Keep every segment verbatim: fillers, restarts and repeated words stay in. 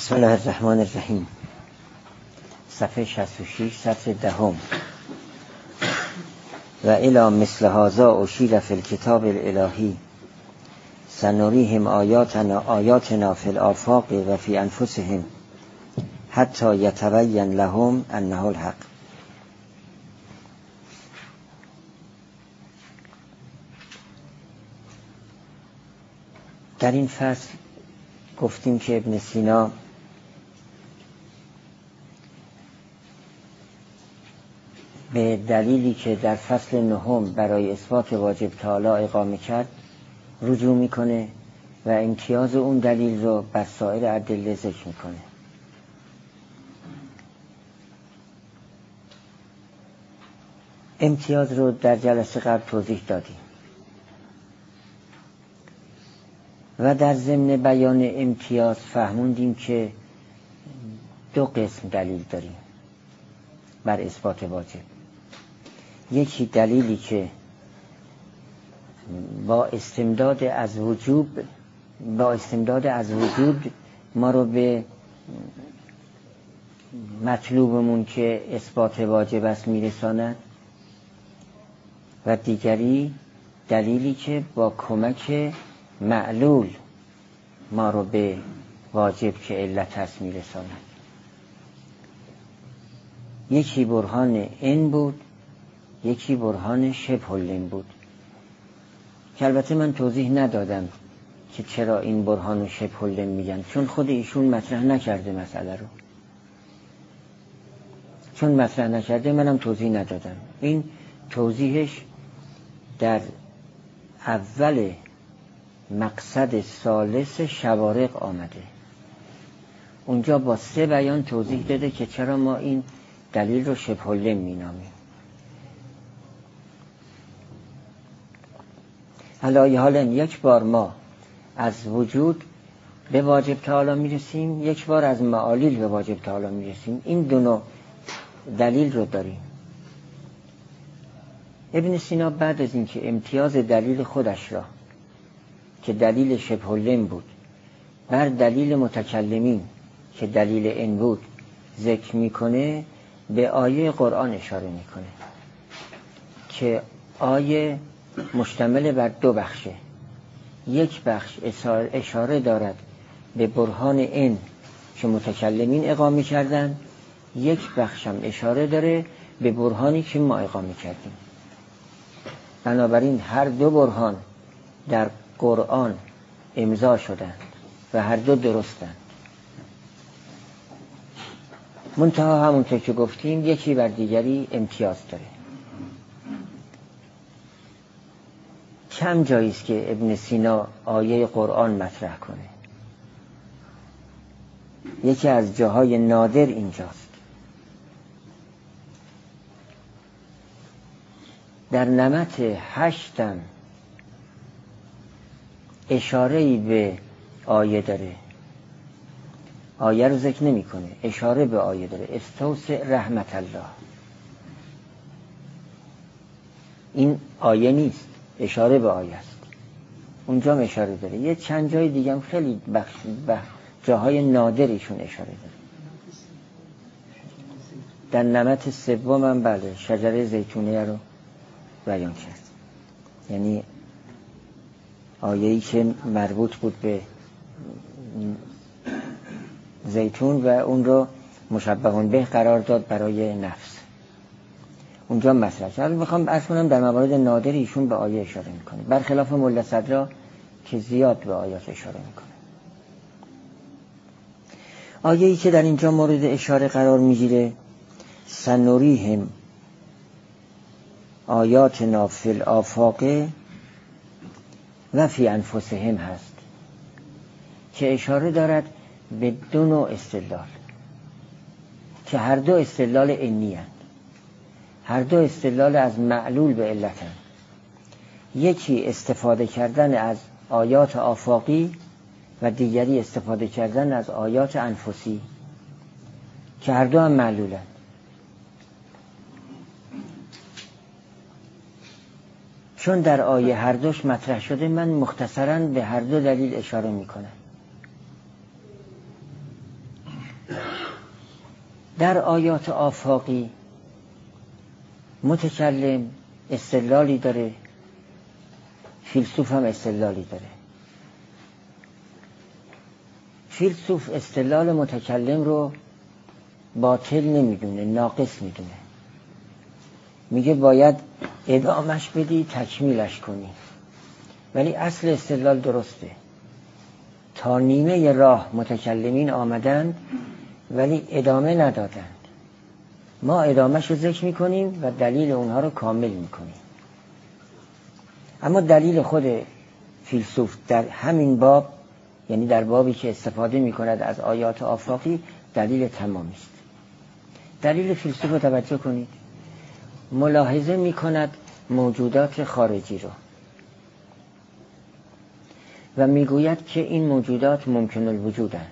بسم الله الرحمن الرحیم. صفحه شصت و شش، سطر دهم. و الی مثل هذا اشیر فی الکتاب الالهی سنریهم آیاتنا آیاتنا فی الآفاق و فی انفسهم حتی یتبین لهم انه الحق. در این فصل گفتیم که ابن سینا به دلیلی که در فصل نهم برای اثبات واجب تعالی اقامه کرد رجوع میکنه و امتیاز اون دلیل رو بر سایر ادله ذکر میکنه. امتیاز رو در جلسه قبل توضیح دادیم و در ضمن بیان امتیاز فهموندیم که دو قسم دلیل داریم بر اثبات واجب. یکی دلیلی که با استمداد از وجوب با استمداد از وجود ما رو به مطلوبمون که اثبات واجب است میرساند، و دیگری دلیلی که با کمک معلول ما رو به واجب که علت است میرساند. یکی برهان این بود، یکی برهان شبه العین بود که البته من توضیح ندادم که چرا این برهان و شبه العین میگن، چون خود ایشون مطرح نکرده مسئله رو. چون مطرح نکرده منم توضیح ندادم. این توضیحش در اول مقصد ثالث شوارق آمده. اونجا با سه بیان توضیح داده که چرا ما این دلیل رو شبه العین مینامیم. حالا حالا یک بار ما از وجود به واجب تعالی میرسیم، یک بار از معالیل به واجب تعالی میرسیم. این دو نوع دلیل رو داریم. ابن سینا بعد از اینکه امتیاز دلیل خودش را که دلیل شبه العین بود بر دلیل متکلمین که دلیل این بود ذکر میکنه، به آیه قرآن اشاره میکنه که آیه مشتمل بر دو بخشه. یک بخش اشاره دارد به برهان این که متکلمین اقامه کردن، یک بخش هم اشاره داره به برهانی که ما اقامه کردیم. بنابراین هر دو برهان در قرآن امضا شدند و هر دو درستند. منتها همونطور که گفتیم یکی بر دیگری امتیاز داره. کم جاییست که ابن سینا آیه قرآن مطرح کنه. یکی از جاهای نادر اینجاست. در نمط هشتم اشاره‌ای به آیه داره. آیه رو ذکر نمی کنه، اشاره به آیه داره. استوسع رحمت الله. این آیه نیست، اشاره به آیه است. اونجا هم اشاره داره. یه چند جای دیگه هم خیلی بخش بخش جاهای نادریشون اشاره داره. در نمط سوم هم بله شجره زیتونه رو بیان کرد. یعنی آیه‌ای که مربوط بود به زیتون و اون رو مشبه به قرار داد برای نفس. اونجا مطرح شد. میخوام عرض کنم در موارد نادر ایشون به آیه اشاره میکنه، برخلاف ملا صدرا که زیاد به آیات اشاره میکنه. آیه‌ای که در اینجا مورد اشاره قرار میگیره سنریهم آیاتنا فی الآفاق و فی انفسهم هست که اشاره دارد به دو نوع استدلال که هر دو استدلال عینی هستند. هر دو استدلال از معلول به علت هستند. یکی استفاده کردن از آیات آفاقی و دیگری استفاده کردن از آیات انفسی که هر دو هم معلولند. چون در آیه هر دوش مطرح شده من مختصراً به هر دو دلیل اشاره میکنم. در آیات آفاقی متکلم استدلالی داره، فیلسوف هم استدلالی داره. فیلسوف استدلال متکلم رو باطل نمیدونه، ناقص میدونه، میگه باید ادامش بدی، تکمیلش کنی. ولی اصل استدلال درسته. تا نیمه راه متکلمین آمدند ولی ادامه ندادند. ما ادامهش رو ذکر میکنیم و دلیل اونها رو کامل میکنیم. اما دلیل خود فیلسوف در همین باب، یعنی در بابی که استفاده میکند از آیات آفاقی، دلیل تمامی است. دلیل فیلسوف رو توجه کنید. ملاحظه میکند موجودات خارجی رو و میگوید که این موجودات ممکن الوجودند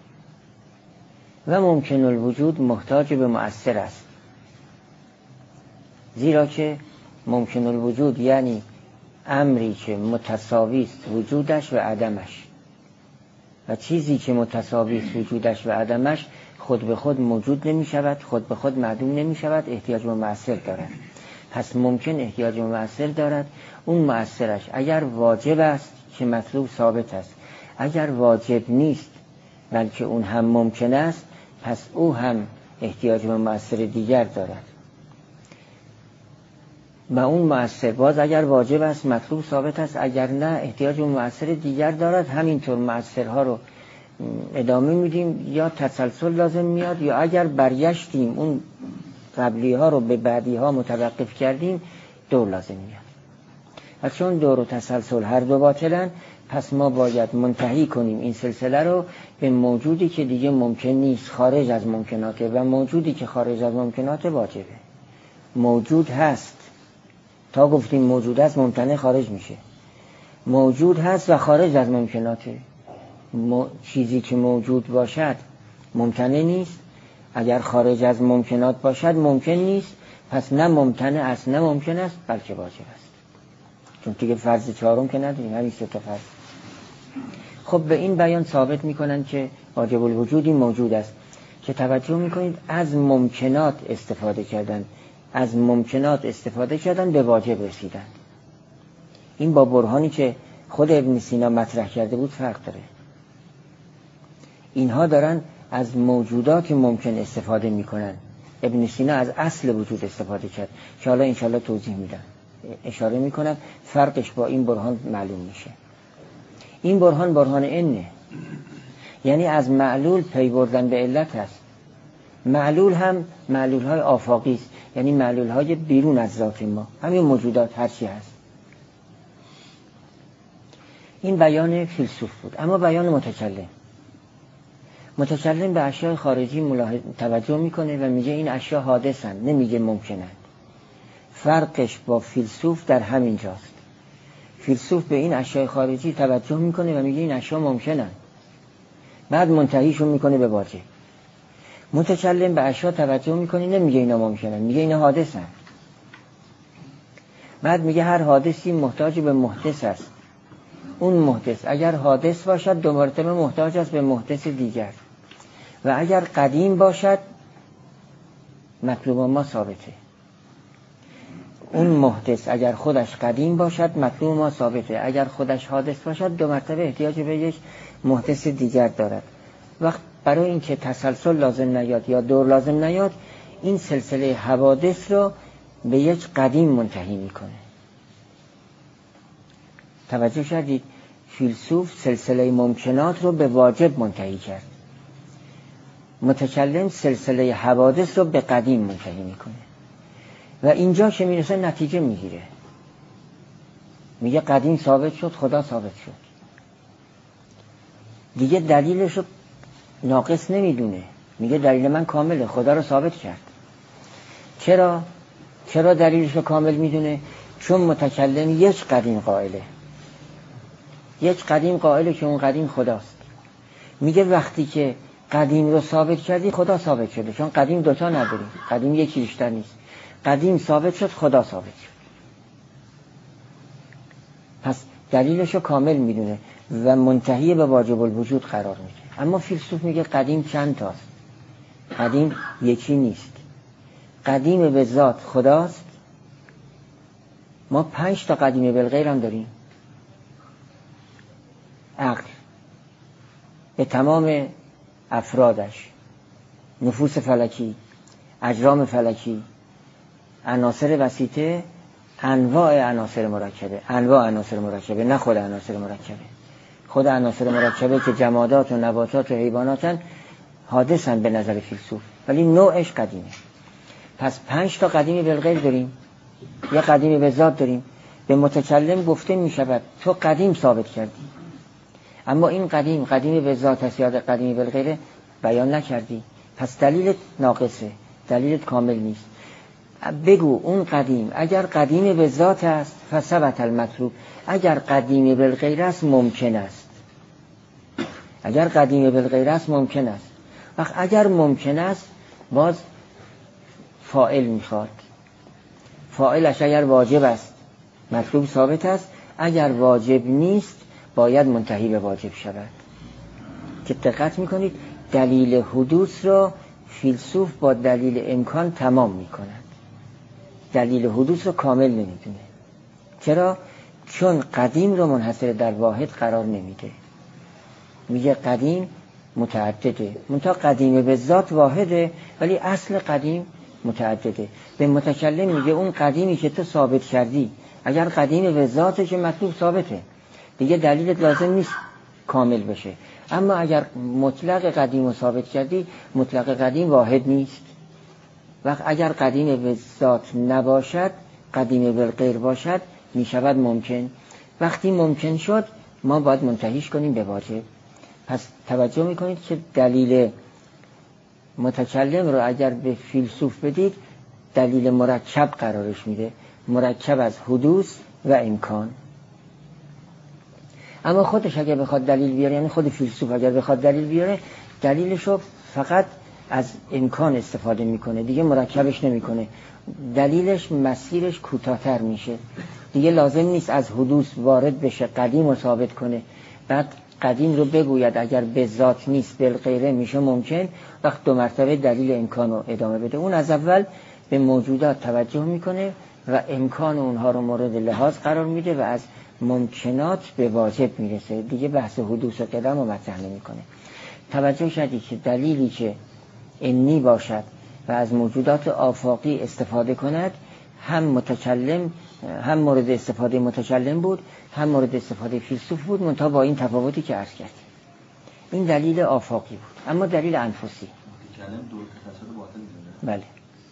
و ممکن الوجود محتاج به مؤثر است، زیرا که ممکن الوجود یعنی امری که متساوی است وجودش و عدمش، و چیزی که متساوی است وجودش و عدمش خود به خود موجود نمی شود، خود به خود معدوم نمی شود، احتیاج به مؤثر دارد. پس ممکن احتیاج به مؤثر دارد. اون مؤثرش اگر واجب است که مطلوب ثابت است، اگر واجب نیست بلکه اون هم ممکن است، پس او هم احتیاج به مؤثر دیگر دارد. و اون مؤثر باز اگر واجب است مطلوب ثابت است، اگر نه احتیاج به مؤثر دیگر دارد. همینطور مؤثرها رو ادامه میدیم، یا تسلسل لازم میاد، یا اگر برگشتیم اون قبلی ها رو به بعدی ها متوقف کردیم دور لازم میاد. و چون دور و تسلسل هر دو باطلن، پس ما باید منتهی کنیم این سلسله رو به موجودی که دیگه ممکن نیست، خارج از ممکناته، و موجودی که خارج از ممکنات واجبه. موجود هست، تا گفتیم موجود هست ممتنع خارج میشه. موجود هست و خارج از ممکناته. م... چیزی که موجود باشد ممتنع نیست، اگر خارج از ممکنات باشد ممکن نیست، پس نه ممتنع است نه ممکن است بلکه واجب است. چون دیگه فرض چهارم که نداریم، همین سه تا فرض. خب به این بیان ثابت میکنن که واجب الوجودی موجود است، که توجه میکنید از ممکنات استفاده کردن، از ممکنات استفاده کردن به واجب رسیدن. این با برهانی که خود ابن سینا مطرح کرده بود فرق داره. اینها دارن از موجودات ممکن استفاده میکنن، ابن سینا از اصل وجود استفاده کرد که حالا انشاءالله توضیح میدم، اشاره میکنم فرقش با این برهان معلوم میشه. این برهان برهان اینه، یعنی از معلول پی بردن به علت هست. معلول هم معلول های آفاقی است، یعنی معلول های بیرون از ذات ما، همین موجودات هرچی هست. این بیان فیلسوف بود. اما بیان متکلم، متکلم به اشیاء خارجی ملاحظه توجه میکنه و میگه این اشیاء حادثن، نمیگه ممکنن. فرقش با فیلسوف در همین جاست. فیلسوف به این اشیاء خارجی توجه میکنه و میگه این اشیاء ممکنن، بعد منتهیشون میکنه به واجب. متکلم به اشیاء توجه میکنه، نمیگه اینا ممکنن، میگه اینا حادثن. بعد میگه هر حادثی محتاج به محدث است. اون محدث اگر حادث باشد دو مرتبه محتاج است به محدث دیگر، و اگر قدیم باشد مطلوب ما ثابته. اون محدث اگر خودش قدیم باشد مطلوب ما ثابته، اگر خودش حادث باشد دو مرتبه احتیاج به یک محدث دیگر دارد. وقت برای اینکه تسلسل لازم نیاد یا دور لازم نیاد، این سلسله حوادث رو به یک قدیم منتهی میکنه. توجه کردید؟ فیلسوف سلسله ممکنات رو به واجب منتهی کرد، متکلم سلسله حوادث رو به قدیم منتهی میکنه. و اینجا که میرسه نتیجه میگیره، میگه قدیم ثابت شد، خدا ثابت شد. دیگه دلیلش رو ناقص نمیدونه، میگه دلیل من کامله، خدا رو ثابت کرد. چرا؟ چرا دلیلش رو کامل میدونه؟ چون متکلم یک قدیم قائله، یک قدیم قائله که اون قدیم خداست. میگه وقتی که قدیم رو ثابت کردی خدا ثابت شده، چون قدیم دوتا نداریم، قدیم یکی بیشتر نیست. قدیم ثابت شد، خدا ثابت شد. پس دلیلش رو کامل میدونه و منتهی به واجب الوجود قرار میده. اما فیلسوف میگه قدیم چند تاست، قدیم یکی نیست. قدیم به ذات خداست. ما پنج تا قدیم بالغیر هم داریم. عقل به تمام افرادش، نفوس فلکی، اجرام فلکی، عناصر وسیطه، انواع عناصر مرکبه، انواع عناصر مرکبه، نه خود عناصر مرکبه. خود عناصر مرکبه که جمادات و نباتات و حیواناتن حادثن به نظر فیلسوف، ولی نوعش قدیمه. پس پنج تا قدیم بالغیر داریم، یه قدیم به ذات داریم. به متکلم گفته می شود تو قدیم ثابت کردی، اما این قدیم قدیم به ذات هست یا قدیم بالغیر بیان نکردی، پس دلیلت ناقصه، دلیلت کامل نیست. بگو اون قدیم اگر قدیم به ذات است فثبت المطلوب، اگر قدیم بالغیر است ممکن است، اگر قدیم بالغیر است ممکن است. وقت اگر ممکن است باز فاعل میخواد. فاعلش اگر واجب است مطلوب ثابت است، اگر واجب نیست باید منتهی به واجب شود. که دقت میکنید دلیل حدوث را فیلسوف با دلیل امکان تمام میکند، دلیل حدوث رو کامل نمیدونه. چرا؟ چون قدیم رو منحصر در واحد قرار نمیده. میگه قدیم متعدده، منتها قدیم به ذات واحده ولی اصل قدیم متعدده. به متکلم میگه اون قدیمی که تو ثابت کردی اگر قدیم به ذاته که مطلوب ثابته، دیگه دلیلت لازم نیست کامل بشه. اما اگر مطلق قدیم رو ثابت کردی، مطلق قدیم واحد نیست. وقت اگر قدیم به ذات نباشد قدیم بالغیر باشد میشود ممکن. وقتی ممکن شد ما باید منتهیش کنیم به واجب. پس توجه میکنید که دلیل متکلم رو اگر به فیلسوف بدید دلیل مرکب قرارش میده، مرکب از حدوث و امکان. اما خودش اگر بخواد دلیل بیاره، یعنی خود فیلسوف اگر بخواد دلیل بیاره، دلیلشو فقط از امکان استفاده میکنه، دیگه مرکبش نمیکنه. دلیلش مسیرش کوتاه‌تر میشه، دیگه لازم نیست از حدوث وارد بشه قدیم رو ثابت کنه، بعد قدیم رو بگوید اگر به ذات نیست بالغیره میشه ممکن، وقت دو مرتبه دلیل امکان رو ادامه بده. اون از اول به موجودات توجه میکنه و امکان اونها رو مورد لحاظ قرار میده و از ممکنات به واجب میرسه، دیگه بحث حدوث و قدم رو مطرح نمیکنه. توجه شدید که دلیلی که انی باشد و از موجودات آفاقی استفاده کند هم متکلم هم مورد استفاده متکلم بود هم مورد استفاده فیلسوف بود، منتها با این تفاوتی که عرض کردیم. این دلیل آفاقی بود. اما دلیل انفسی متکلم دور تصادف باطل می‌دونه. بله،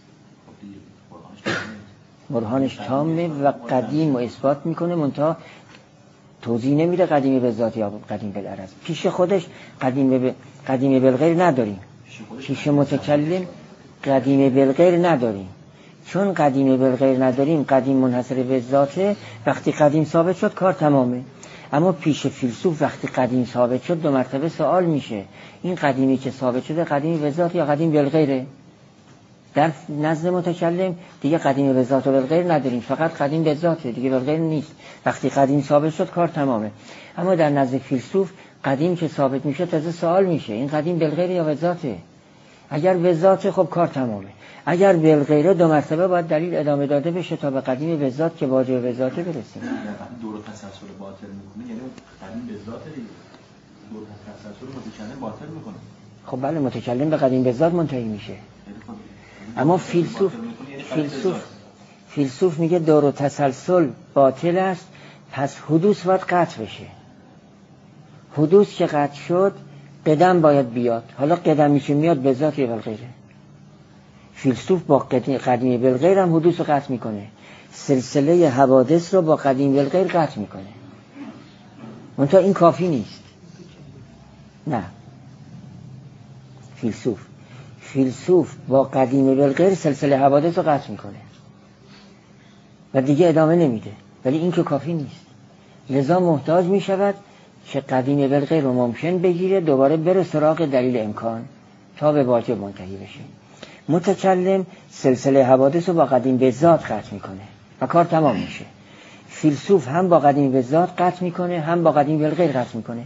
برهانش تامه و قدیم و اثبات میکنه، منتها توضیح نمیده قدیمی به ذات یا قدیم بالعرض. پیش خودش قدیم به قدیم بالغیر نداریم، پیش متکلم قدیم بالغیر نداریم. چون قدیم بالغیر نداریم، قدیم منحصر به ذاته، وقتی قدیم ثابت شد کار تمامه. اما پیش فیلسوف وقتی قدیم ثابت شد دو مرتبه سوال میشه این قدیمی که ثابت شده قدیم به ذات یا قدیم بالغیره. در نزد متکلم دیگه قدیم به ذات و بالغیر نداریم، فقط قدیم به ذاته، دیگه بالغیر نیست. وقتی قدیم ثابت شد کار تمامه. اما در نزد فیلسوف قدیم که ثابت میشه تازه سوال میشه این قدیم بالغیر یا به ذاته. اگر به ذاته خب کار تمامه، اگر بالغیره دو مرتبه باید دلیل ادامه داده بشه تا به قدیم به ذات که واجب به ذاته برسیم. دور تسلسل باطل میکنه، یعنی قدیم به ذاته دیگه دور تسلسل متکلم باطل میکنه. خب بله، متکلم به قدیم به ذات منتهی میشه. اما فیلسوف فیلسوف فیلسوف میگه دور و تسلسل باطل است، پس حدوث باید قطع بشه. حدوث که قطع شد قدم باید بیاد. حالا قدمی که میاد به ذات یا بالغیره. فیلسوف با قدیم بالغیر هم حدوث رو قطع میکنه، سلسله حوادث رو با قدیم بالغیر قطع میکنه. منتها این کافی نیست. نه، فیلسوف فیلسوف با قدیم بالغیر سلسله حوادث رو قطع میکنه و دیگه ادامه نمیده، ولی این که کافی نیست. لذا محتاج میشود که قدیم بالغیر رو ممکن بگیره، دوباره بره سراغ دلیل امکان تا به واجب منتهی بشه. متکلم سلسله حوادث رو با قدیم به ذات قطع میکنه و کار تمام میشه. فیلسوف هم با قدیم به ذات قطع میکنه هم با قدیم بالغیر قطع میکنه.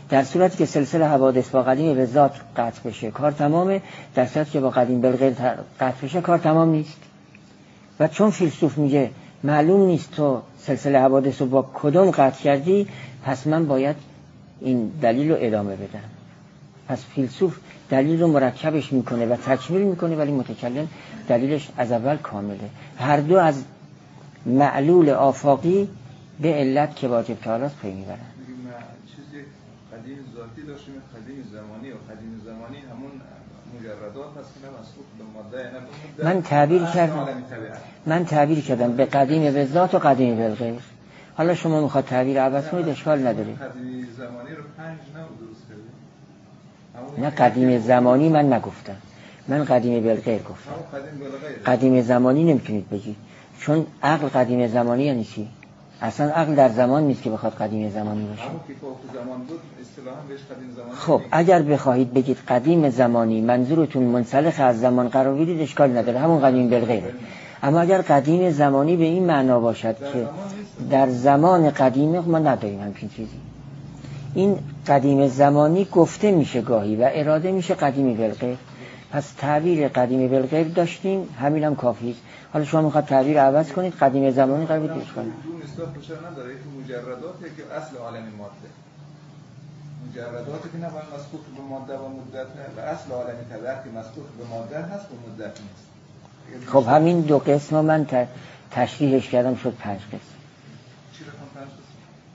در صورتی که سلسله حوادث با قدیم به ذات قطع بشه کار تمامه، در صورتی که با قدیم بالغیر قطع بشه کار تمام نیست. و چون فیلسوف میگه معلوم نیست تو سلسله حوادث رو با کدوم قطع کردی، پس من باید این دلیل رو ادامه بدم. پس فیلسوف دلیل رو مرکبش میکنه و تکمیل میکنه، ولی متکلم دلیلش از اول کامله. هر دو از معلول آفاقی به علت که واجب تعالی پی میبرن. چیزی قدیم ذاتی داشتیم، قدیم زمانی، و قدیم زمانی همون مجردات هست که مسبوق به ماده. من تعبیر کردم من تعبیر کردم به قدیم به ذات و قدیم به غیر. حالا شما میخواد تعبیر عوض کنید اشکال نداره. قدیم زمانی رو پنج نو درست کردیم. نه قدیم زمانی من نگفتم، من قدیم بالغیر گفتم. قدیم زمانی نمیتونید بگید، چون عقل قدیم زمانی یعنی چی؟ اصلا عقل در زمان نیست که بخواد قدیم زمانی باشه. همون که فوق زمان بود اصطلاحاً بهش قدیم زمانی. خب اگر بخواهید بگید قدیم زمانی منظورتون منسلخ از زمان قرار بدید اشکال نداره، همون قدیم بالغیره. اما اگر قدیم زمانی به این معنا باشد که در زمان قدیم، ما نداریم همچین چیزی. این قدیم زمانی گفته میشه گاهی و اراده میشه قدیمی بالغیر. پس تعبیر قدیمی بالغیر داشتیم، همین هم کافی است. حالا شما میخواد تعبیر عوض کنید قدیم زمانی قرار بدید اشکال نداره. دون اصلاح بشر نداره که مجرداتی که اصل عالم ماده، مجرداتی که نه مسبوق به ماده و مدت و اصل عالم طبیعت که مسبوق به ماده هست و مدت نیست. خب همین دو قسم من تشریحش کردم شد پنج قسم. چی رقم پنج قسم؟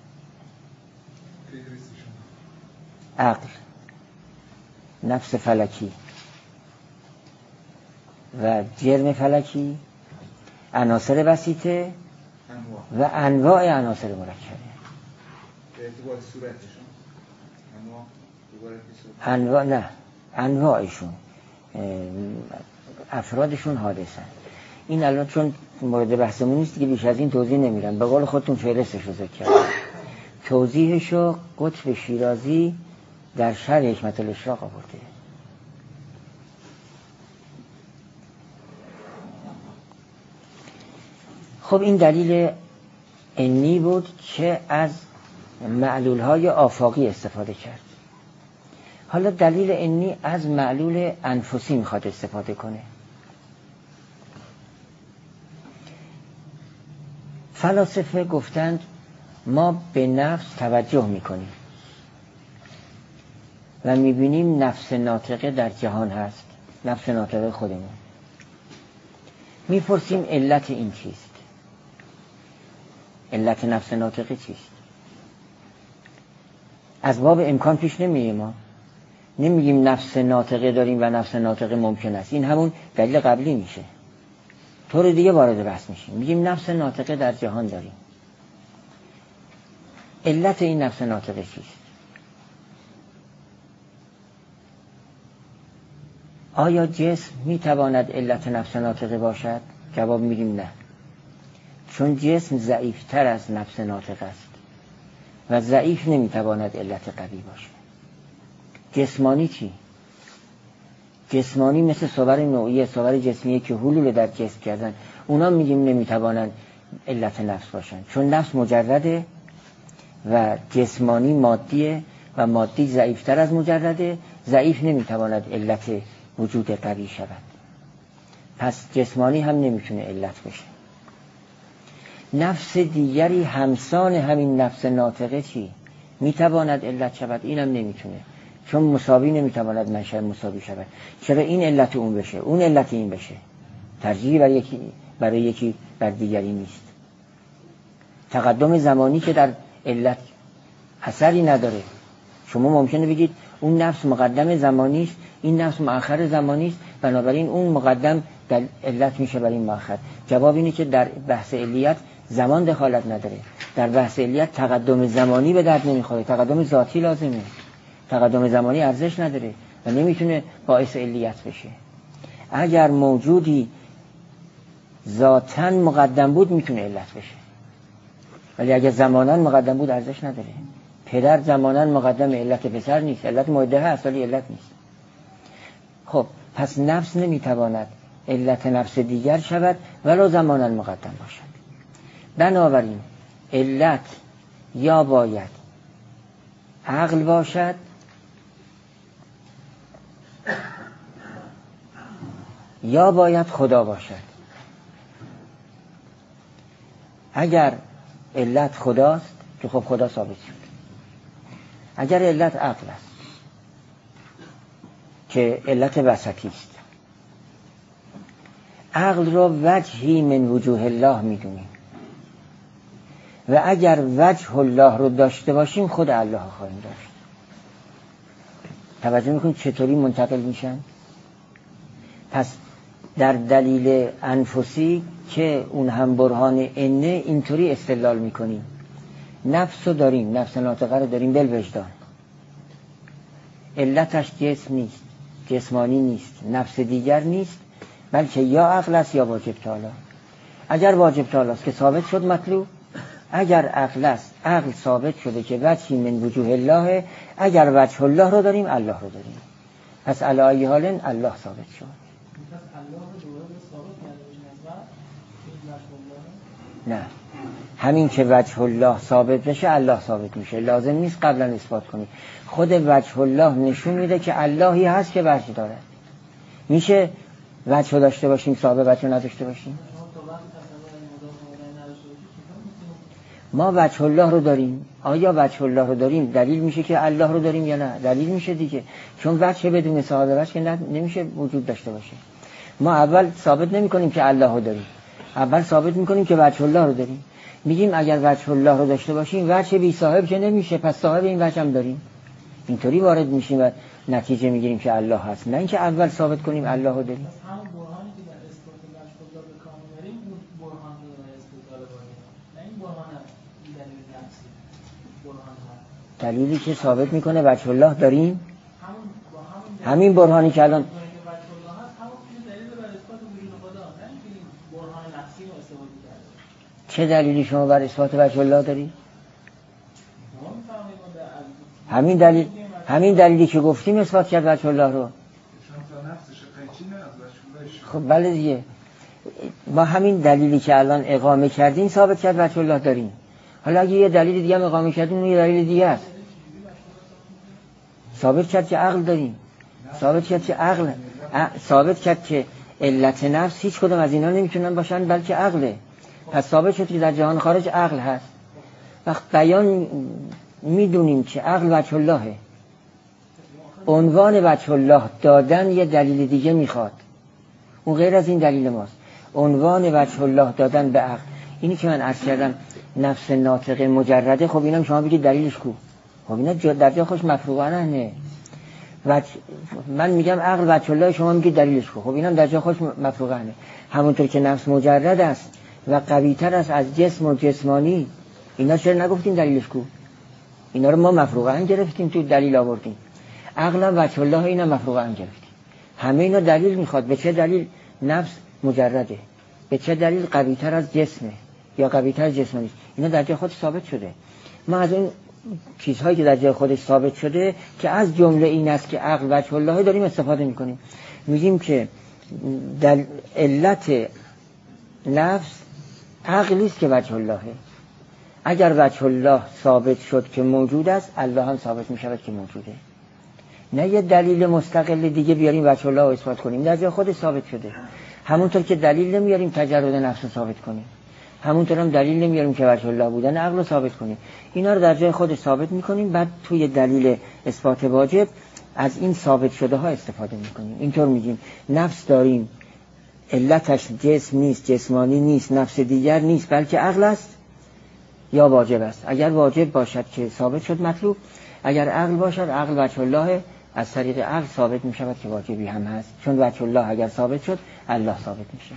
عقل، نفس فلکی و جرم فلکی، عناصر بسیطه و انواع عناصر مرکبه. به اعتبار صورتشون انواع نه انواعشون افرادشون حادثن. این الان چون مورد بحثمون نیست که بیش از این توضیح نمیرم، به قول خودتون فهرستش رو ذکر کردم. توضیحشو قطب شیرازی در شرح حکمت الاشراق آورده. خب این دلیل عنی بود که از معلولهای آفاقی استفاده کرد. حالا دلیل عنی از معلول انفسی میخواد استفاده کنه. فلاسفه گفتند ما به نفس توجه میکنیم و میبینیم نفس ناطقه در جهان هست، نفس ناطقه خودمون. میپرسیم علت این چیست؟ علت نفس ناطقه چیست؟ از باب امکان پیش نمیگیم، ما نمیگیم نفس ناطقه داریم و نفس ناطقه ممکن است. این همون دلیل قبلی میشه. طور دیگه وارد بحث میشیم، میگیم نفس ناطقه در جهان داریم. علت این نفس ناطقه چیست؟ آیا جسم میتواند علت نفس ناطقه باشد؟ جواب میگیم نه، چون جسم ضعیفتر از نفس ناطقه است و ضعیف نمیتواند علت قوی باشد. جسمانی چی؟ جسمانی مثل صور نوعی، صور جسمیه که حلول در جسم کردن، اونا میگیم نمیتوانند علت نفس باشند، چون نفس مجرده و جسمانی مادیه و مادی ضعیفتر از مجرده. ضعیف نمیتواند علت وجود قوی شود، پس جسمانی هم نمیتونه علت بشه. نفس دیگری همسان همین نفس ناطقه چی؟ میتواند علت شود؟ اینم نمیتونه، چون مساوی نمیتواند منشأ مساوی شود. چرا این علت اون بشه، اون علت این بشه؟ ترجیحی برای یکی برای یکی بر دیگری نیست. تقدم زمانی که در علت اثری نداره. شما ممکنه بگید اون نفس مقدم زمانی است، این نفس مؤخر زمانی است، بنابراین اون مقدم در علت میشه بر این مؤخر. جواب اینه که در بحث علیت زمان دخالت نداره. در بحث علیت تقدم زمانی به درد نمیخوره، تقدم ذاتی لازمه. تقدم زمانی ارزش نداره و نمیتونه باعث علیت بشه. اگر موجودی ذاتاً مقدم بود میتونه علت بشه، ولی اگر زماناً مقدم بود ارزش نداره. پدر زماناً مقدم علت پسر نیست، علت مادده هست ولی علت نیست. خب پس نفس نمیتواند علت نفس دیگر شود ولو زماناً مقدم باشد. بنابراین علت یا باید عقل باشد یا باید خدا باشد. اگر علت خداست که خب خدا ثابت شد، اگر علت عقل است که علت وسطی است، عقل را وجهی من وجوه الله میدونیم و اگر وجه الله رو داشته باشیم خود الله خواهیم داشت. توجه میکنید چطوری منتقل میشن؟ پس در دلیل انفسی که اون هم برهان انه اینطوری استدلال میکنیم. نفس رو داریم، نفس ناطقه رو داریم بالوجدان، علتش جسم نیست، جسمانی نیست، نفس دیگر نیست، بلکه یا عقل است یا واجب تعالی. اگر واجب تعالی است که ثابت شد مطلوب، اگر عقل است عقل ثابت شده که وجهی من وجوه الله، اگر وجه الله رو داریم الله رو داریم. پس علی ای حال الله ثابت شد. نه، همین که وجه الله ثابت بشه الله ثابت میشه، لازم نیست قبلا اثبات کنی. خود وجه الله نشون میده که اللهی هست که وجه داره. میشه وجه داشته باشیم ثابت وجه نداشته باشیم؟ ما وجه الله رو داریم. آیا وجه الله رو داریم دلیل میشه که الله رو داریم یا نه؟ دلیل میشه دیگه، چون وجه بدون صاحب وجه که نمیشه وجود داشته باشه. ما اول ثابت نمی کنیم که الله رو داریم، اول ثابت میکنیم که وجه الله رو داریم. میگیم اگر وجه الله رو داشته باشیم وجه بی صاحب که نمیشه، پس صاحب این وجه هم داریم. اینطوری وارد میشیم و نتیجه میگیریم که الله هست، نه اینکه اول ثابت کنیم الله رو داریم. همون برهانی که در اثبات وجه الله به کار میبریم اون برهان رو در استدلال باید، نه این برهان دلیل نفسی برهان هست. دلیلی که ثابت میکنه وجه الله داریم همین برهانی که الان چه دلیلی شما بر اثبات وجه الله دارید؟ همین دلیل همین دلیلی که گفتیم اثبات کرد وجه الله رو. خب بله دیگه، با همین دلیلی که الان اقامه کردین ثابت کرد وجه الله داریم. حالا اگه یه دلیل دیگه هم اقامه کردین اون یه دلیل دیگه است. ثابت کرد که عقل داریم، ثابت کرد که عقل ثابت کرد که علت نفس هیچ کدوم از اینا نمیتونن باشن بلکه عقله. پس ثابت شد که در جهان خارج عقل هست. وقت بیان میدونیم که عقل وجه اللهه، عنوان وجه الله دادن یه دلیل دیگه میخواد، اون غیر از این دلیل ماست. عنوان وجه الله دادن به عقل، اینی که من عرض کردم نفس ناطقه مجرده، خب اینم شما بگید دلیلش کو؟ خب اینا در جا خوش مفروغانه نه. وجه من میگم عقل وجه الله، شما میگید دلیلش کو؟ خب اینم در جا خوش مفروغانه. همونطور که نفس مجرد است و قوی‌تر است از جسم و جسمانی، اینا چرا نگفتیم دلیلش کو؟ اینا رو ما مفروغان گرفتیم تو دلیل آوردیم. عقل وجه الله اینا مفروغان گرفتیم. همه اینا دلیل میخواد. به چه دلیل؟ نفس مجرده. به چه دلیل؟ قوی‌تر از جسمه یا قوی‌تر از جسمانی. اینا در جای خود ثابت شده. ما از این چیزهایی که در جای خودش ثابت شده که از جمله این است که عقل وجه الله داریم استفاده میکنیم. میگیم که در علت نفس عقلی است که وجه اللهه. اگر وجه الله ثابت شد که موجود است، الله هم ثابت می شود که موجوده. نه یه دلیل مستقل دیگه بیاریم وجه الله رو اثبات کنیم، در جای خودش ثابت شده. همونطور که دلیل نمیاریم تجرد نفس رو ثابت کنیم، همونطور هم دلیل نمیاریم که وجه الله بودن عقل رو ثابت کنیم. اینا رو در جای خودش ثابت میکنیم، بعد توی دلیل اثبات واجب از این ثابت شده ها استفاده میکنیم. اینطور میگیم نفس داریم، علتش جسم نیست، جسمانی نیست، نفس دیگر نیست، بلکه عقل است یا واجب است. اگر واجب باشد که ثابت شد مطلوب، اگر عقل باشد عقل وجه الله، از طریق عقل ثابت می شود که واجبی هم هست، چون وجه الله اگر ثابت شد الله ثابت میشه.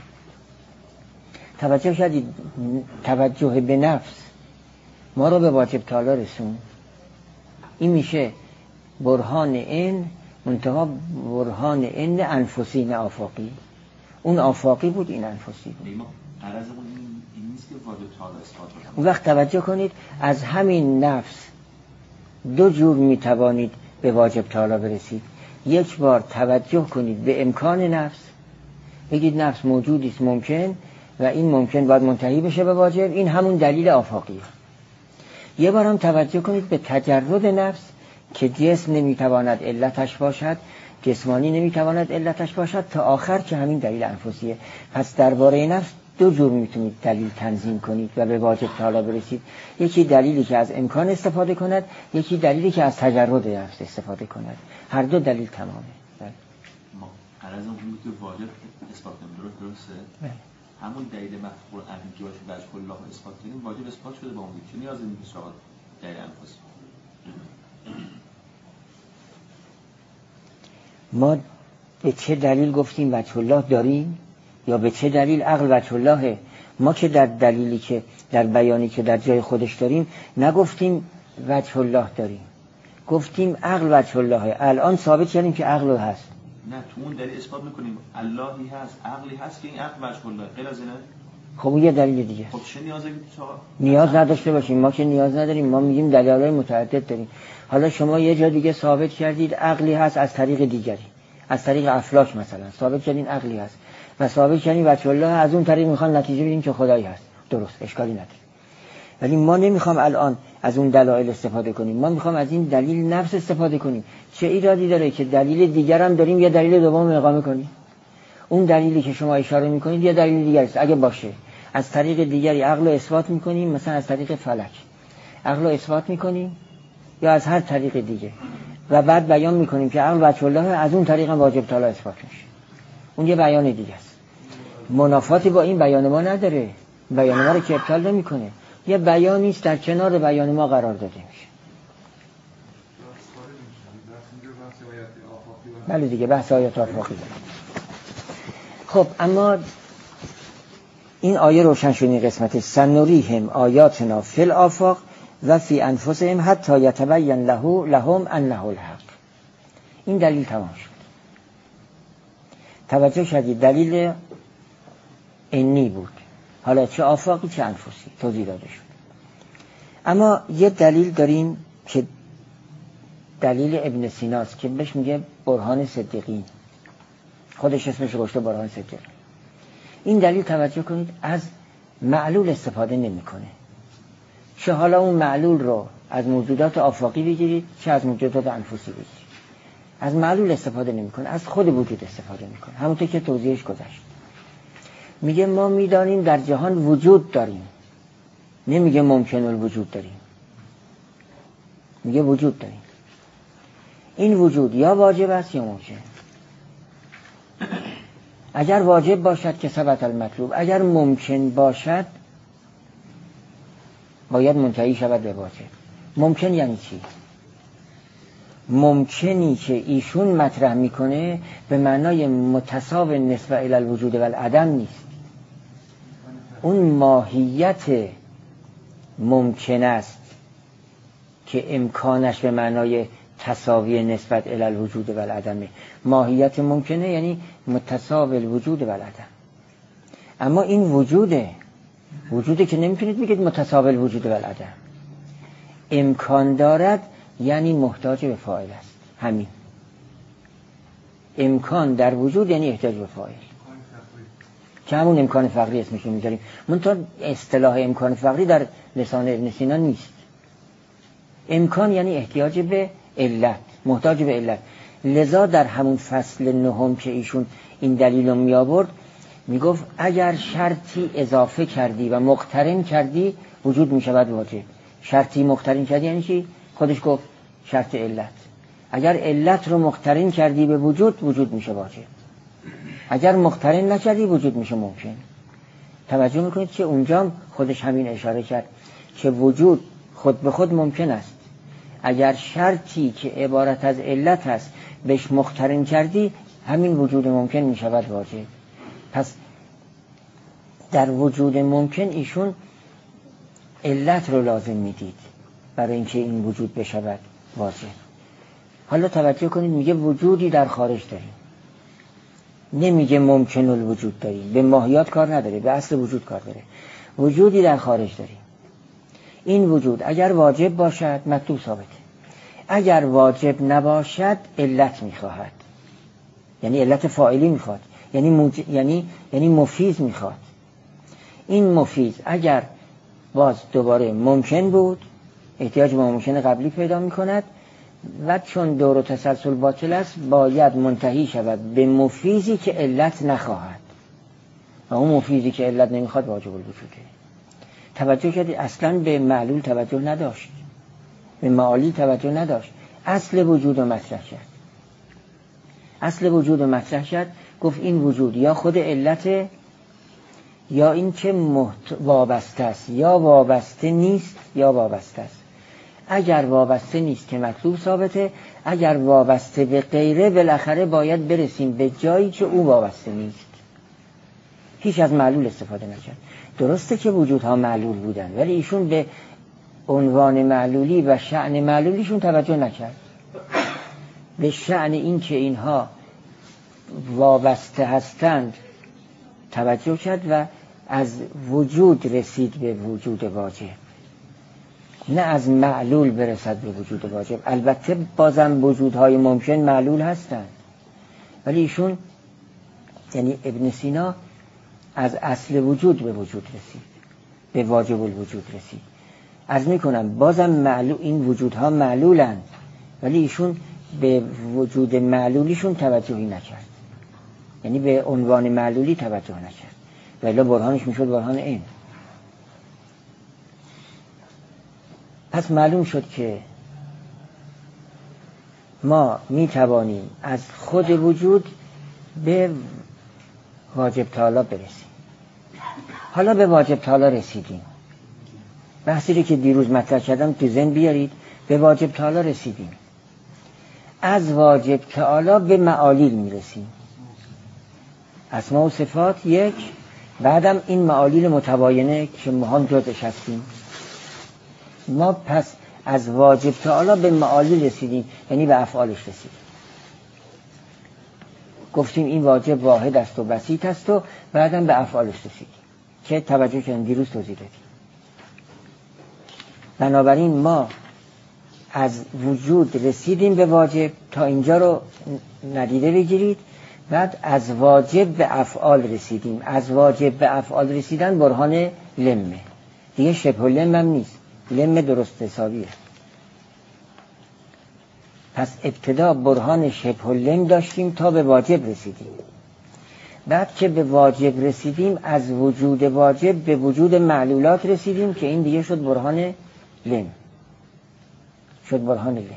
توجه کردید؟ توجه به نفس ما رو به واجب تعالی رسون. این میشه برهان این منتها برهان این انفسی نه آفاقی. اون آفاقی بود، این انفسی بود. عرض اون این نیست که واجب تعالی اثبات بشه. اون وقت توجه کنید، از همین نفس دو جور میتوانید به واجب تعالی برسید. یک بار توجه کنید به امکان نفس، بگید نفس موجودی است ممکن و این ممکن باید منتهی بشه به واجب، این همون دلیل آفاقیه. یه بار هم توجه کنید به تجرد نفس، که جسم نمیتواند علتش باشد، جسمانی نمیتواند علتش باشد، تا آخر که همین دلیل انفسیه. پس درباره نفس دو جور میتونید دلیل تنظیم کنید و به واجب تعالی برسید. یکی دلیلی که از امکان استفاده کند، یکی دلیلی که از تجرد نفس استفاده کند. هر دو دلیل تمامه. ما عرض اون بود که واجب اثبات کنیم، درسته؟ بله. همون دلیل مفهوم عقلی که باشه وجه الله اثبات کنیم، واجب اثبات شده با اون. چه نیازی نیست سراغ دلیل انفسی؟ ما به چه دلیل گفتیم وجه الله داریم یا به چه دلیل عقل وجه اللهه؟ ما که در دلیلی که در بیانی که در جای خودش داریم نگفتیم وجه الله داریم، گفتیم عقل وجه اللهه. الان ثابت کردیم که عقل هست. نه، تو اون دلیل اثبات میکنیم اللهی هست، عقلی هست که این عقل وجه الله. غیر از اینه؟ خب اون یه دلیل دیگه. خب چه نیازی نیاز نداشته باشیم. ما که نیاز نداریم، ما میگیم دلایل متعدد داریم. حالا شما یه جا دیگه ثابت کردید عقلی هست از طریق دیگری، از طریق افلاک مثلا ثابت کردین عقلی هست و ثابت کردین وجه الله، از اون طریق میخوان نتیجه بدین که خدایی هست. درست، اشکالی نداره. ولی ما نمیخوام الان از اون دلایل استفاده کنیم، ما میخوام از این دلیل نفس استفاده کنیم. چه ایرادی داره که دلیل دیگر هم داریم یه دلیل دوم اقامه کنیم؟ اون دلیلی که شما اشاره میکنید یه دلیل دیگری است. اگه باشه از طریق دیگری عقل رو اثبات میکنیم، مثلا از طریق فلک عقل رو اثبات میکنیم یا از هر طریق دیگه، و بعد بیان میکنیم که عقل وجه الله، از اون طریق هم واجب تعالی اثبات میشه. اون یه بیان دیگه است، منافاتی با این بیان ما نداره، بیان ما رو که ابطال نمیکنه، یه بیانی است در کنار بیان ما قرار داده میشه. بله دیگه، بحث آیات آفاقی داره. خب اما این آیه روشن شد، این قسمت سنوریهم آیاتنا فی الآفاق و فی انفسهم حتی یتبین له لهم انه الحق. این دلیل تمام شد. توجه شدید، دلیل انی بود، حالا چه آفاقی چه انفسی توضیح داده شد. اما یه دلیل داریم که دلیل ابن سیناست که بهش میگه برهان صدیقین، خودش اسمش گذاشته برهان صدیقین. این دلیل توجه کنید از معلول استفاده نمیکنه. چه حالا اون معلول رو از موجودات آفاقی بگیرید چه از موجودات انفسی بگیرید، از معلول استفاده نمیکنه، از خود وجود استفاده میکنه. همونطور که توضیحش گذشت. میگه ما میدانیم در جهان وجود داریم، نمیگه ممکن الوجود داریم، میگه وجود داریم. این وجود یا واجب است یا ممکن. اگر واجب باشد که ثبت المطلوب، اگر ممکن باشد باید منتهی شود به واجب. ممکن یعنی چی؟ ممکنی که ایشون مطرح میکنه به معنای متساو نسبت الی الوجود و العدم نیست. اون ماهیت ممکن است که امکانش به معنای تساوی نسبت الی الوجود و العدمه. ماهیت ممکنه یعنی متساوی الوجود و العدم. اما این وجوده، وجوده که نمیتونید بگید متساوی الوجود و العدم. امکان دارد یعنی محتاج به فاعل است. همین امکان در وجود یعنی احتیاج به فاعل، که همون امکان فقری اسمش رو میذاریم. منتها اصطلاح امکان فقری در لسان ابن سینا نیست. امکان یعنی احتیاج به علت، محتاج به علت. لذا در همون فصل نهم که ایشون این دلیل رو می آورد میگفت اگر شرطی اضافه کردی و مقترن کردی وجود می شود واجب. شرطی مقترن کردی یعنی چی؟ خودش گفت شرط علت. اگر علت رو مقترن کردی به وجود، وجود میشه واجب. اگر مقترن نکردی وجود میشه ممکن. توجه میکنید که اونجا خودش همین اشاره کرد که وجود خود به خود ممکن است. اگر شرطی که عبارت از علت است بهش مقترن کردی، همین وجود ممکن می شود واجب. پس در وجود ممکن ایشون علت رو لازم می دید برای اینکه این وجود بشود واجب. حالا توجه کنید، میگه وجودی در خارج داریم، نمیگه ممکن الوجود داریم. به ماهیات کار نداره، به اصل وجود کار داره. وجودی در خارج داریم. این وجود اگر واجب باشد مطلوب ثابته، اگر واجب نباشد علت میخواهد، یعنی علت فاعلی میخواد، یعنی موج... یعنی یعنی مفیز میخواد. این مفیز اگر باز دوباره ممکن بود، احتیاج به ممکن قبلی پیدا میکند و چون دور و تسلسل باطل است باید منتهی شود به مفیزی که علت نخواهد و اون مفیزی که علت نمیخواد واجب الوجوده. توجه کردید اصلا به معلول توجه نداشت، به معالی توجه نداشت، اصل وجود رو مطرح کرد. اصل وجود رو مطرح کرد، گفت این وجود یا خود علت یا این که محت... وابسته است، یا وابسته نیست یا وابسته است. اگر وابسته نیست که مطلوب ثابته، اگر وابسته به غیره بالاخره باید برسیم به جایی که او وابسته نیست. هیچ از معلول استفاده نکرد. درسته که وجودها معلول بودن ولی ایشون به عنوان معلولی و شأن معلولیشون توجه نکرد. به شأن این که اینها وابسته هستند توجه کرد و از وجود رسید به وجود واجب، نه از معلول برسد به وجود واجب. البته بازم وجودهای ممکن معلول هستند ولی ایشون یعنی ابن سینا از اصل وجود به وجود رسید، به واجب الوجود رسید. عرض میکنم بازم معلول، این وجودها معلولند ولی ایشون به وجود معلولیشون توجهی نکرد، یعنی به عنوان معلولی توجه نکرد و الا برهانش میشد برهان این. پس معلوم شد که ما میتوانیم از خود وجود به واجب تعالی برسیم. حالا به واجب تعالی رسیدیم، بحثی که دیروز مطرح کردم تو ذهن بیارید. به واجب تعالی رسیدیم، از واجب تعالی به معالیل میرسیم، اسماء و صفات یک، بعدم این معالیل متباینه که ما هم جزش هستیم. ما پس از واجب تعالی به معالیل رسیدیم، یعنی به افعالش رسیدیم. گفتیم این واجب واحد است و بسیط است و بعدم به افعالش رسیدیم که توجه کردیم دیروز توضیح دادیم. بنابراین ما از وجود رسیدیم به واجب، تا اینجا رو ندیده بگیرید. بعد از واجب به افعال رسیدیم. از واجب به افعال رسیدن برهان لمه دیگه، شبه لم هم نیست، لم درست حسابیه. پس ابتدا برهان شبه لم داشتیم تا به واجب رسیدیم. بعد که به واجب رسیدیم از وجود واجب به وجود معلولات رسیدیم که این دیگه شد برهان لم، شد برهان لم.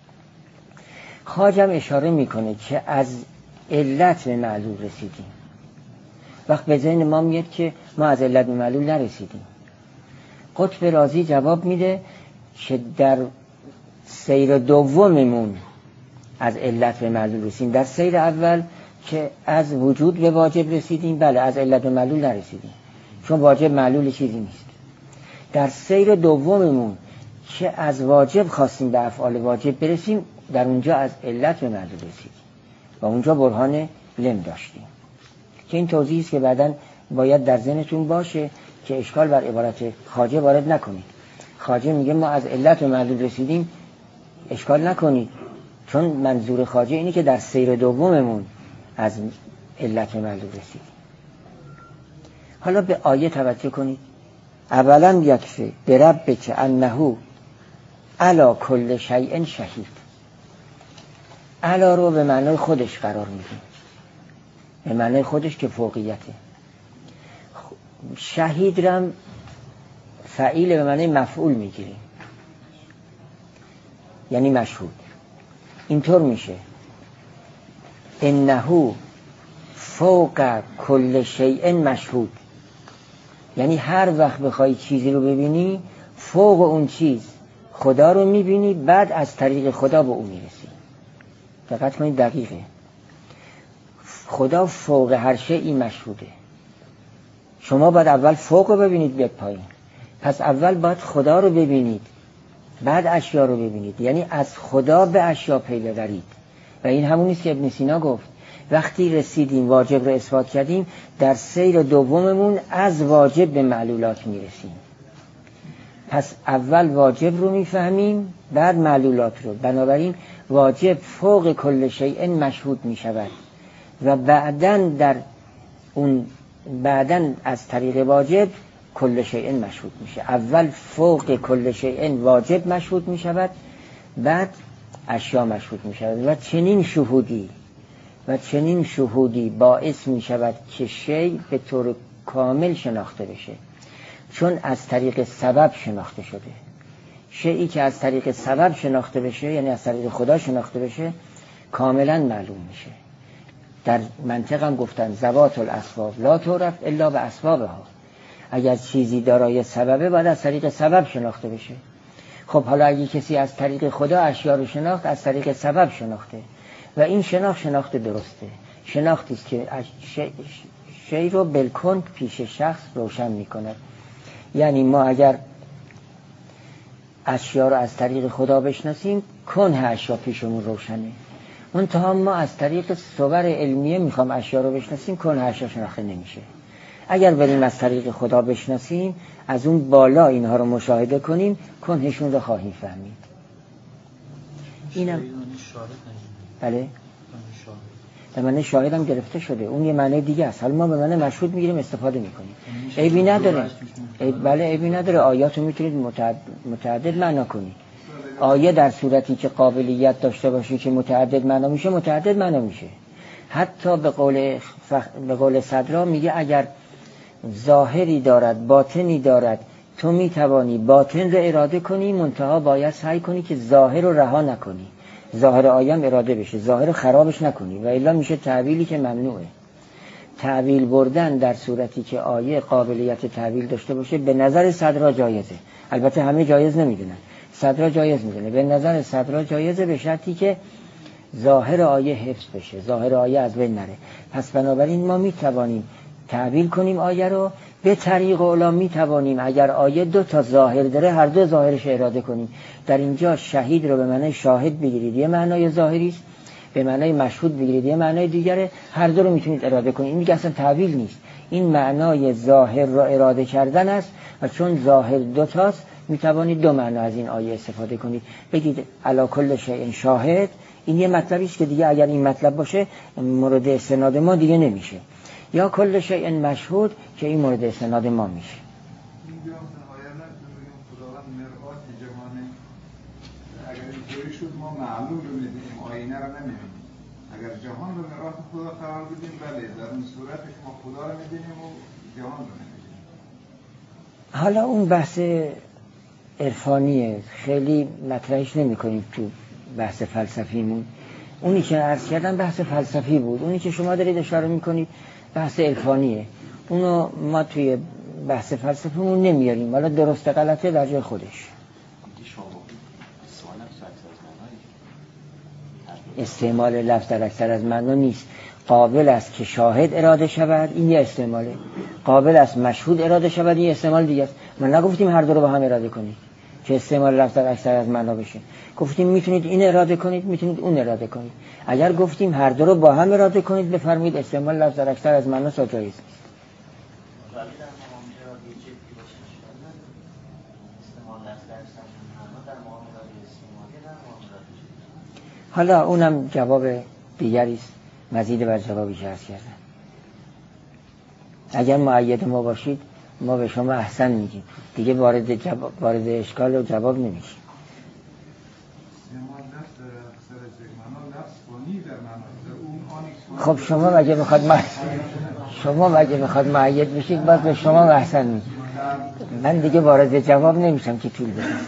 خواجم اشاره میکنه که از علت به معلول رسیدیم. وقت به ذهن ما میاد که ما از علت به معلول نرسیدیم. قطب رازی جواب میده که در سیر دوممون از علت به معلول رسیدیم. در سیر اول که از وجود به واجب رسیدیم، بله از علت به معلول نرسیدیم چون واجب معلول چیزی نیست. در سیر دوممون که از واجب خواستیم به افعال واجب برسیم، در اونجا از علت به معلول رسیدیم و اونجا برهان لم داشتیم که این توضیحی است که بعداً باید در ذهنتون باشه که اشکال بر عبارت خواجه وارد نکنید. خواجه میگه ما از علت به معلول رسیدیم، اشکال نکنید چون منظور خواجه اینه که در سیر دوممون از علت به معلول رسیدیم. حالا به آیه توجه کنید. اولا یکفی بربک انه علی کل شیء شهید. علا رو به معنای خودش قرار میدیم، به معنای خودش که فوقیته. شهید رم فعیل به معنای مفعول میگیریم، یعنی مشهود. اینطور میشه انه فوق کل شیء مشهود، یعنی هر وقت بخوای چیزی رو ببینی فوق اون چیز خدا رو میبینی، بعد از طریق خدا به اون میرسی. دقت کنید دقیقه. خدا فوق هر شیئی مشهوده. شما باید اول فوق رو ببینید بیاد پایین. پس اول باید خدا رو ببینید بعد اشیا رو ببینید، یعنی از خدا به اشیا پی ببرید. و این همونیست که ابن سینا گفت وقتی رسیدیم واجب رو اثبات کردیم، در سیر دوممون از واجب به معلولات میرسیم. پس اول واجب رو میفهمیم بعد معلولات رو. بنابراین واجب فوق کل شیء مشهود میشود و بعداً در اون بعداً از طریق واجب کل شیء مشهود میشه. اول فوق کل شیء واجب مشهود میشود، بعد اشیا مشهود می شود و چنین شهودی و چنین شهودی باعث می شود که شی به طور کامل شناخته بشه، چون از طریق سبب شناخته شده. شیئی که از طریق سبب شناخته بشه، یعنی از طریق خدا شناخته بشه، کاملا معلوم میشه. در منطق هم گفتن ذوات الاسباب لا تعرف الا به اسبابها. اگر چیزی دارای سببه باید از طریق سبب شناخته بشه. خب حالا اگه کسی از طریق خدا اشیا رو شناخت، از طریق سبب شناخته و این شناخت شناخت درسته، شناختی است که شی, شی رو بالکن پیش شخص روشن میکنه. یعنی ما اگر اشیا رو از طریق خدا بشناسیم، کنه اشیا پیشمون روشنه. منتها ما از طریق صور علمیه میخوام اشیا رو بشناسیم، کنه اشیا شناخته نمیشه. اگر بریم از طریق خدا بشناسیم، از اون بالا اینها رو مشاهده کنیم، کنهشون رو خواهیم فهمید. اینم بله به معنی شاهد هم گرفته شده، اون یه معنی دیگه است. حالا ما به معنی مشهود میگیریم استفاده میکنیم، عیبی نداره. عیب بله عیبی نداره. آیات رو میتونید متعدد, متعدد معنا کنید. آیه در صورتی که قابلیت داشته باشه که متعدد معنا میشه، متعدد معنا میشه. حتی به قول فخ... به قول صدرا میگه اگر ظاهری دارد باطنی دارد، تو میتوانی باطن رو اراده کنی، منتها باید سعی کنی که ظاهر رو رها نکنی، ظاهر آیه هم اراده بشه، ظاهر خرابش نکنی، و الا میشه تعبیلی که ممنوعه. تعبیل بردن در صورتی که آیه قابلیت تعبیل داشته باشه به نظر صدرا جایزه. البته همه جایز نمیدونن، صدرا جایز میدونه. به نظر صدرا جایزه به شرطی که ظاهر آیه حفظ بشه، ظاهر آیه از بین نره. پس بنابراین ما میتوانیم تعبیل کنیم آیه رو به طریق اولا، میتوانیم اگر آیه دو تا ظاهر داره هر دو ظاهرش اراده کنیم. در اینجا شهید رو به معنای شاهد بگیرید، یه معنای ظاهری است، به معنای مشهود بگیرید یه معنای دیگره، هر دو رو میتونید اراده کنید. این میگه اصلا تعبیل نیست، این معنای ظاهر رو اراده کردن است و چون ظاهر دو تاست میتوانید دو معنا از این آیه استفاده کنید. بگید علی کل شیء شاهد، این یه مطلبی است که دیگه اگر این مطلب باشه مورد استناد ما دیگه نمیشه، یا کل شیء مشهود که این مورد استناد ما میشه. اگر اینطوری شد ما معلوم رو میدیم، آینه رو نمیدیم. اگر جهان رو مرآت خدا قرار بدیم، بله در اون صورتش ما خدا رو میدیم و جهان رو نمیدیم. حالا اون بحث عرفانیه، خیلی مطرحش نمی کنیم تو بحث فلسفیمون. اونی که عرض کردم بحث فلسفی بود، اونی که شما دارید اشاره میکنید بحث عرفانیه. اونو ما توی بحث فلسفیمون نمیاریم، حالا درست غلطه در جای خودش. استعمال لفظ در اکثر از معنا نیست. قابل است که شاهد اراده شود، این یه استعماله. قابل است مشهود اراده شود، این استعمال دیگه است. من نگفتیم هر دو رو با هم اراده کنید که استعمال لفظ در اکثر از معنا بشه. گفتیم میتونید این اراده کنید، میتونید اون اراده کنید. اگر گفتیم هر دو رو با هم اراده کنید، بفرمایید استعمال لفظ در اکثر از معنا جایز نیست. حالا اونم جواب دیگری است مزید بر جوابی که عرض کردم. اگر مؤید ما باشید ما به شما احسن میگیم، دیگه وارد جواب وارد اشکال و جواب نمیشیم. خب شما مگه میخواد ما شما مگه میخواد مؤید بشید باز به شما احسن میگیم. من دیگه وارد جواب نمیشم که طول بکشه.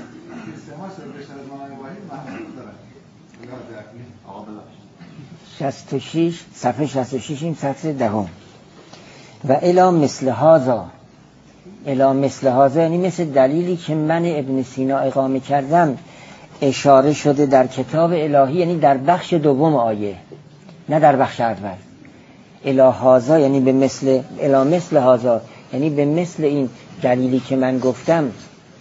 شصت و شش صفحه شصت و شش این سطر دهم. و الی مثل هذا، الی مثل هذا یعنی مثل دلیلی که من ابن سینا اقامه کردم اشاره شده در کتاب الهی، یعنی در بخش دوم آیه نه در بخش اول. الی هذا یعنی به مثل، الی مثل هذا یعنی به مثل این دلیلی که من گفتم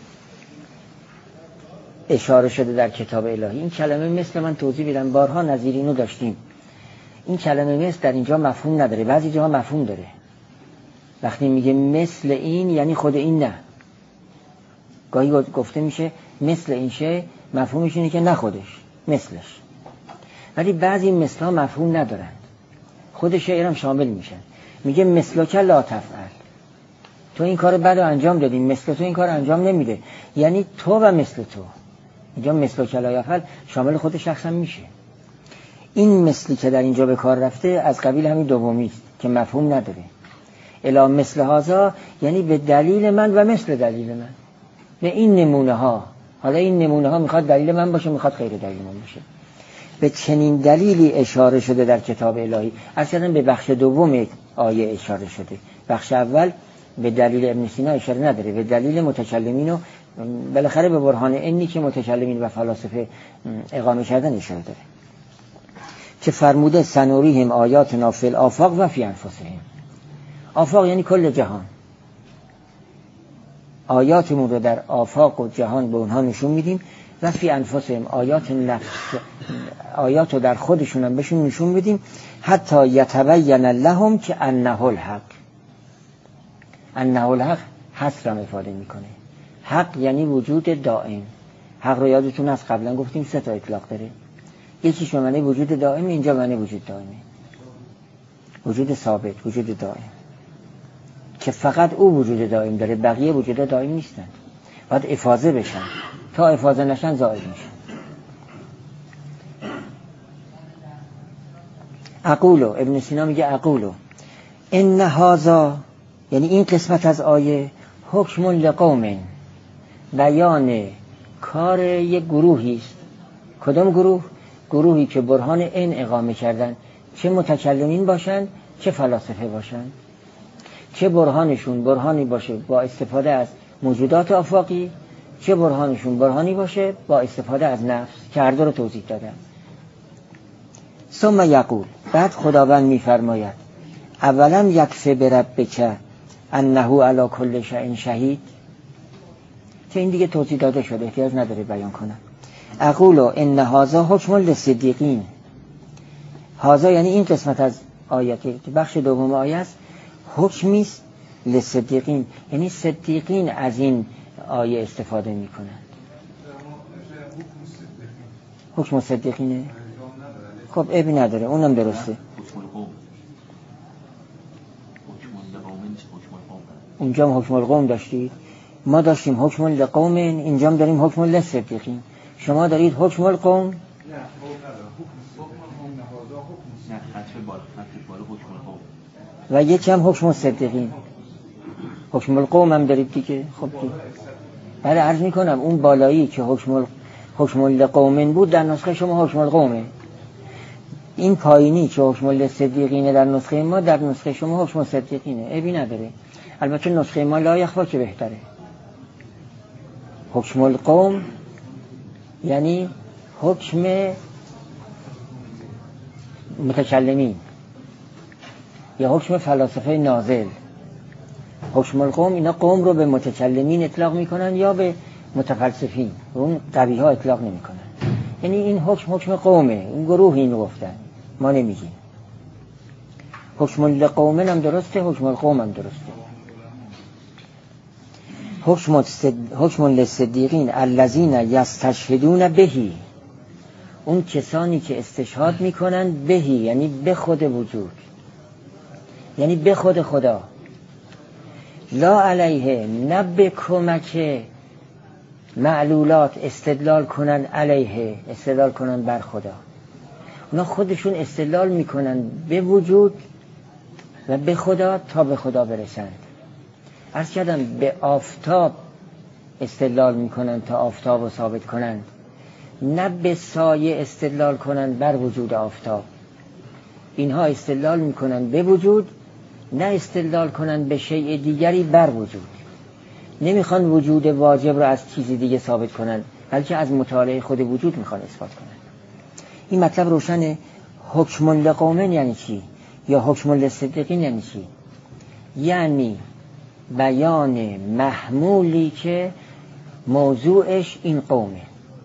اشاره شده در کتاب الهی. این کلمه مثل من توضیح بدم، بارها نظیر اینو داشتیم. این کلمه مثل در اینجا مفهوم نداره، بعضی جاها مفهوم داره. وقتی میگه مثل این یعنی خود این نه. گاهی گفته میشه مثل این شی، مفهومش اینه که نه خودش، مثلش. ولی بعضی مثلها مفهوم ندارن، خود شی هم شامل میشن. میگه مثلک لا تفعل، تو این کار بدو انجام دادی، مثل تو این کار انجام نمیده. یعنی تو و مثل تو، اینجا مثل کلا یفعل شامل خود شخص هم میشه. این مثلی که در اینجا به کار رفته از قبیل همین دومی است که مفهوم نداره. الا مثل هذا یعنی به دلیل من و مثل دلیل من، به این نمونه ها. حالا این نمونه ها میخواد دلیل من باشه، میخواد غیر دلیل من باشه. به چنین دلیلی اشاره شده در کتاب الهی. اصلا به بخش دوم آیه اشاره شده. بخش اول به دلیل ابن سینا اشاره نداره، به دلیل متکلمین و بالاخره به برهان انی که متکلمین و فلاسفه اقامه کردن اشاره داره که فرموده سنوریهم آیاتنا فی الآفاق و فی انفسهم. آفاق یعنی کل جهان. آیاتمون رو در آفاق و جهان به اونها نشون میدیم و فی انفسهم آیات نفس آیات رو در خودشون هم بهشون نشون میدیم حتی یتبین لهم که انه الحق. انه الحق حصر هم افاده میکنه. حق یعنی وجود دائم. حق رو یادتون از قبلا گفتیم سه تا اطلاق داره. یکیش به معنی وجود دائم، اینجا معنی وجود دائمه، وجود ثابت، وجود دائم که فقط او وجود دائم داره، بقیه وجود دائم نیستن، باید افاضه بشن، تا افاضه نشن زائل میشن. اقولو، ابن سینا میگه اقولو ان هذا یعنی این قسمت از آیه حکم لقوم، بیان کار یک گروهی است. کدام گروه؟ گروهی که برهان این اقامه کردن، چه متکلمین باشن چه فلاسفه باشن، چه برهانشون برهانی باشه با استفاده از موجودات آفاقی، چه برهانشون برهانی باشه با استفاده از نفس، که هر دو رو توضیح دادم. ثم یقول، بعد خداوند میفرماید اولم یکفی بربک انه علی کل شیء شهید، که این دیگه توضیح داده شده احتیاج نداره بیان کنم. اقولو ان هذا حکم للصدیقین. هذا یعنی این قسمت از آیه که بخش دوم آیه است، حکمی است للصدیقین، یعنی صدیقین از این آیه استفاده میکنند. حکم صدیقینه؟ خب ابی نداره، اونم درسته. اونجا هم حکم القوم داشتید، ما داشتیم حکم لقوم، اینجا هم داریم حکم للصدیقین. شما دارید حکم القوم؟ و یکی هم حکم الصدیقین. حکم القوم هم دارید دیگه. خب دیگه بله عرض میکنم اون بالایی که حکم ال... حکم لقوم بود در نسخه شما حکم القومه، این پایینی که حکم للصدیقین در نسخه ما در نسخه شما حکم الصدیقینه. ابی نداره. البته نسخه ما لا یخفا که بهتره. حکم القوم یعنی حکم متکلمین یا حکم فلاسفه نازل. حکم القوم اینا قوم رو به متکلمین اطلاق میکنن یا به متفلسفین، اون قبیه ها اطلاق نمیکنن. یعنی این حکم حکم قومه، اون گروه اینو گفتن، ما نمیگیم. حکم لقوم هم درسته، حکم القوم هم درسته. حکم حکم للصدیقین الذین یستشهدون بهی، اون کسانی که استشهاد میکنن بهی یعنی به خود وجود، یعنی به خود خدا. لا علیه، نه به کمک معلولات استدلال کنن علیه، استدلال کنن بر خدا. اونا خودشون استدلال میکنن به وجود و به خدا تا به خدا برسند. عرض کردم به آفتاب استدلال میکنن تا آفتاب رو ثابت کنن، نه به سایه استدلال کنن بر وجود آفتاب. اینها استدلال میکنن به وجود، نه استدلال کنن به شیء دیگری بر وجود. نمیخوان وجود واجب رو از چیزی دیگه ثابت کنن، بلکه از مطالعه خود وجود میخوان اثبات کنن. این مطلب روشنه. حکم لقوم یعنی چی؟ یا حکم للصدیقین یعنی چی؟ یعنی بیان محمولی که موضوعش این قومه.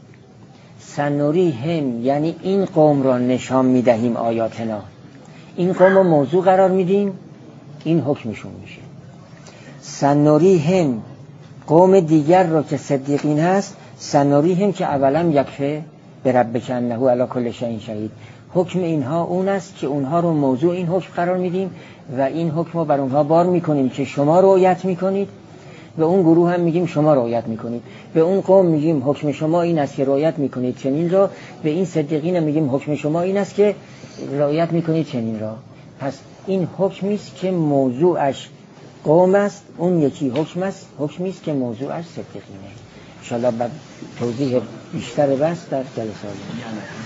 سنوریهم یعنی این قوم را نشان میدهیم آیاتنا، این قوم رو موضوع قرار میدیم، این حکمشون میشه. سنوریهم قوم دیگر رو که صدیقین هست، سنوریهم که اولم یکفه بربک انه علی کل شیء شهید، حکم اینها اون است که اونها رو موضوع این حکم قرار میدیم و این حکم رو بر اونها بار میکنیم که شما رؤیت میکنید به اون گروه هم میگیم شما رعایت میکنید، به اون قوم میگیم حکم شما این است که رعایت میکنید چنین را، به این صدیقین هم میگیم حکم شما این است که رعایت میکنید چنین را. پس این حکمی است که موضوعش قوم است، اون یکی حکم است حکمی است که موضوعش صدیقینه. ان شاء الله بعد توضیح بیشتر بس در جلسات